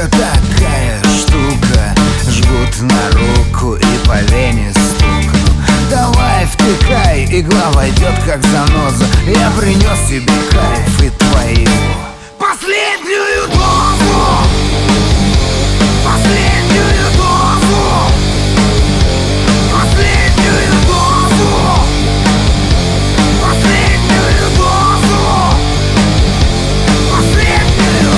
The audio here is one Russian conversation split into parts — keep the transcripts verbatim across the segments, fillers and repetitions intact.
Девочка такая штука, жгут на руку и по вене стукну. Давай втыкай, игла войдет как заноза. Я принес тебе кайф и твою последнюю дозу. Последнюю дозу. Последнюю дозу. Последнюю дозу. Последнюю.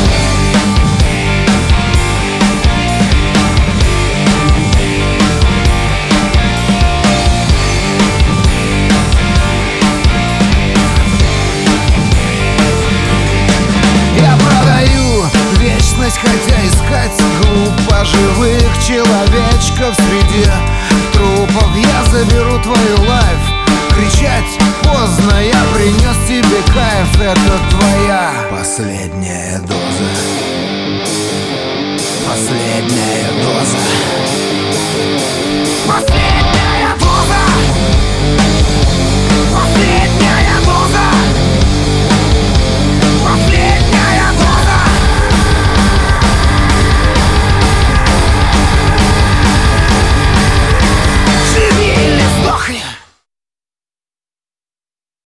Я продаю вечность, хотя искать глупо. Живых человечков среди трупов. Я заберу твою лайф. Кричать поздно, я принес тебе кайф. Это твоя последняя доза. Последняя доза. Последняя.